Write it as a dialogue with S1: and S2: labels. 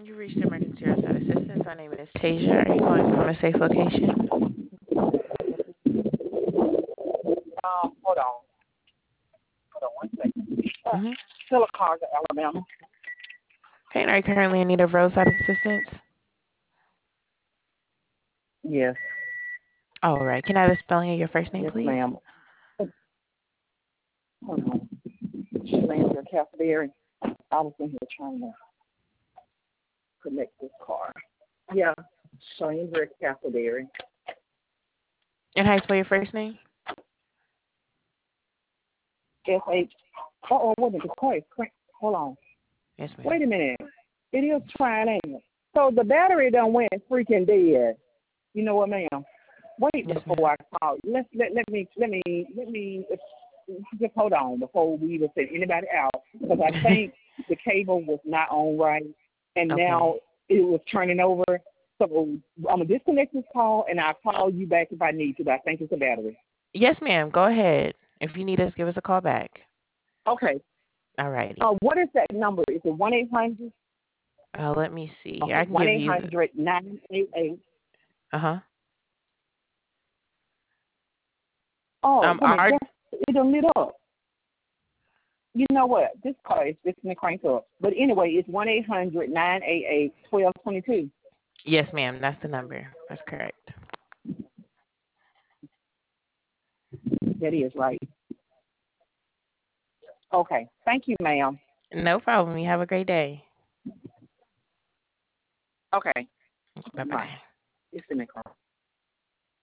S1: You reached emergency roadside assistance. My name is Tasia. Are you calling from a safe location?
S2: Hold on. Hold on one second.
S1: Mm-hmm.
S2: Silicaca, Alabama.
S1: Okay, and are you currently in need of roadside assistance?
S2: Yes.
S1: All right. Can I have the spelling of your first name,
S2: Yes,
S1: please?
S2: ma'am. Hold on. Shalandra Castleberry. I was in here trying to connect this car. Yeah. Shalandra Castleberry.
S1: And how you spell your first name?
S2: S-H. Uh-oh, wait a minute. Hold on.
S1: Yes, ma'am.
S2: Wait a minute. It is trying, ain't it? So the battery done went freaking dead. You know what, ma'am? Wait
S1: Yes,
S2: before
S1: ma'am.
S2: I call. Let me just hold on before we even send anybody out, because I think the cable was not on right, and
S1: Okay.
S2: now it was turning over. So I'm gonna disconnect this call, and I'll call you back if I need to. But I think it's a battery.
S1: Yes, ma'am. Go ahead. If you need us, give us a call back.
S2: Okay.
S1: All righty.
S2: What is that number? Is it 1-800?
S1: Let me see here.
S2: Okay,
S1: I can give you.
S2: 1-800-988.
S1: Uh-huh.
S2: Oh, wait a minute.
S1: Our
S2: It done lit up. You know what? This car is fixing to crank up. But anyway, it's 1-800-988-1222.
S1: Yes, ma'am. That's the number. That's correct.
S2: That is right. Okay. Thank you, ma'am.
S1: No problem. You have a great day.
S2: Okay.
S1: Bye-bye.
S2: Bye. It's in the car.